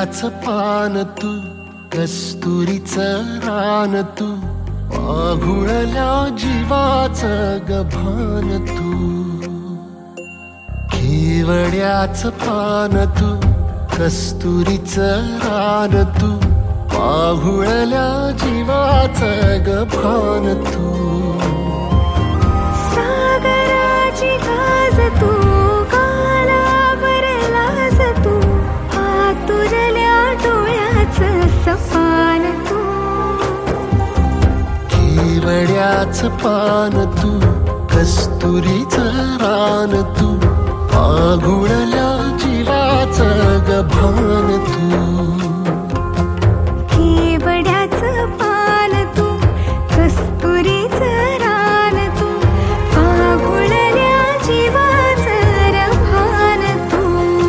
केवड्याचं पान तू, कस्तुरीचं रान तू, आघुळल्या जीवाचं गभान तू. केवड्याचं पान तू, कस्तुरीचं रान तू, आघुळल्या जीवाचं गभान तू. सागराची गाज तू, गालावरलास तू, आतुरल्या डोळ्याचं सपान तू. केवड्याचं पान तू, कस्तुरीचं रान तू, आघुळल्या जीवाचं गभान तू. केवड्याचं पान तू, कस्तुरीचं रान तू, आघुळल्या जीवाचं रभान तू.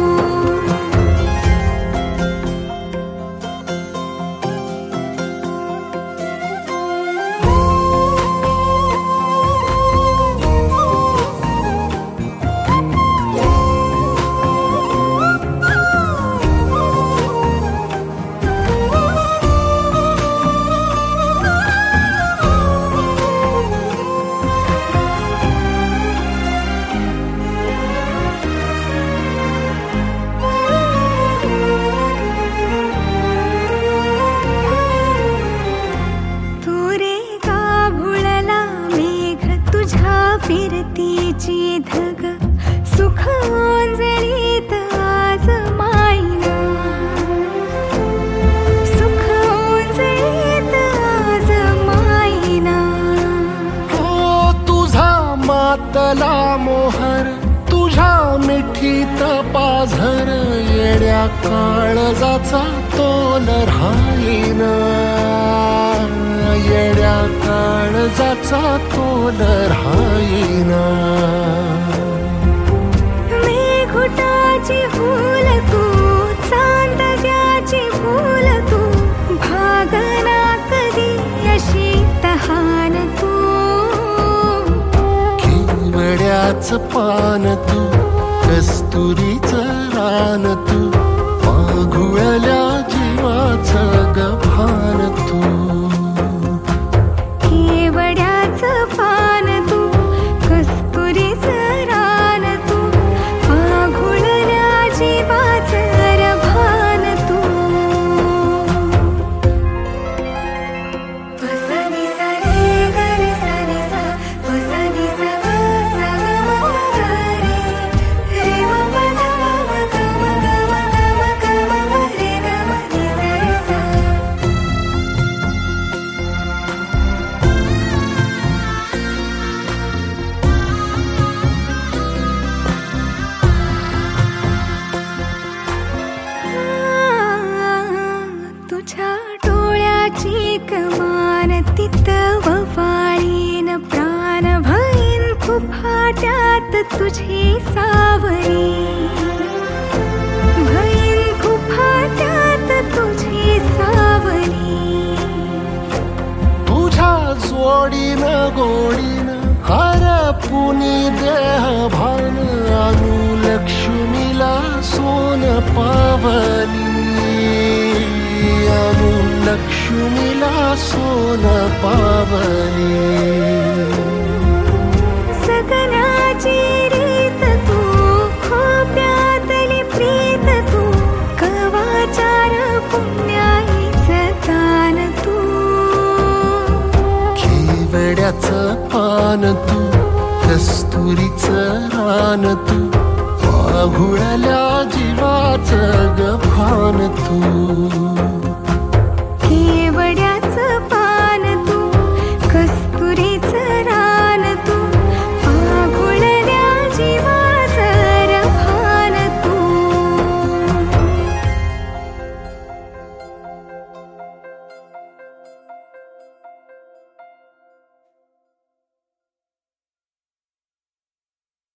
फिरतीची धग सुख ओंजळीत आज मायना, सुख ओंजळीत आज मायना. हो तुझा मातला मोहर, तुझ्या मिठीत पाझर, येड्या काळजाचा तोल राहीना, येड्या काळजाचा तोल राहीना. मेघुटाची फूल तू, चांदण्याची फूल तू, भागना कधी अशी तहान तू. केवड्याचं पान तू, कस्तुरीचं रान तू, आघुळल्या जीवाचं गभान तू. केवड्याचं पान तू, कस्तुरीचं रान तू, आघुळल्या जीवाचं रभान तू. सा नि सा रे ग रे सा नि सा, सा नि सा ग सा ग म ग रे, रे म प ध म ग म ग म ग म ग म रे ग म नि सा रे सा. तुझ्या डोळ्याची कमान तिथं ववाळीन प्राण भईन खुफाट्यात तुझी सावरी, भईन खुफाट्यात तुझी सावरी. तुझ्या जोडीनं गोडीनं हरपुनी देह भान, अनुलक्ष्मीला सोन पावली, अनुलक्ष्मीला सोन पावली. सगनाची रीत तू, खोप्यातली प्रीत तू, कवाचार पुण्याईचं दान तू. केवड्याचं पान तू, कस्तुरीचं रान तू, आघुळल्या जीवाचं गभान तू.